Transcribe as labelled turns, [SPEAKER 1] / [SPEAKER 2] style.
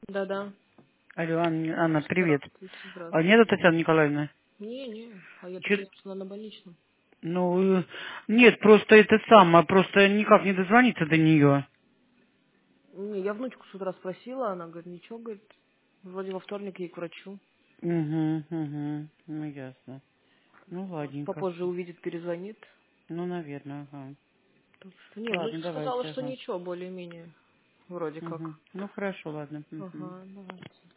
[SPEAKER 1] Да-да.
[SPEAKER 2] Алло, Анна, привет.
[SPEAKER 1] Здравствуйте,
[SPEAKER 2] А
[SPEAKER 1] здравствуйте.
[SPEAKER 2] нету Татьяны Николаевны?
[SPEAKER 1] Не, а я
[SPEAKER 2] Чё-
[SPEAKER 1] думала, что она на больничном.
[SPEAKER 2] Ну, нет, просто это самое, просто никак не дозвониться до нее.
[SPEAKER 1] Не, я внучку с утра спросила, она говорит, ничего, говорит, вроде во вторник ей к врачу.
[SPEAKER 2] Угу, ну ясно. Ну,
[SPEAKER 1] Может,
[SPEAKER 2] ладненько.
[SPEAKER 1] попозже увидит, перезвонит.
[SPEAKER 2] Ну, наверное, ага.
[SPEAKER 1] Так что, не,
[SPEAKER 2] Ладно,
[SPEAKER 1] внучка сказала,
[SPEAKER 2] давайте,
[SPEAKER 1] что
[SPEAKER 2] ага.
[SPEAKER 1] ничего, более-менее, вроде как.
[SPEAKER 2] Угу. Ну, хорошо, ладно. Угу.
[SPEAKER 1] Ага, давайте.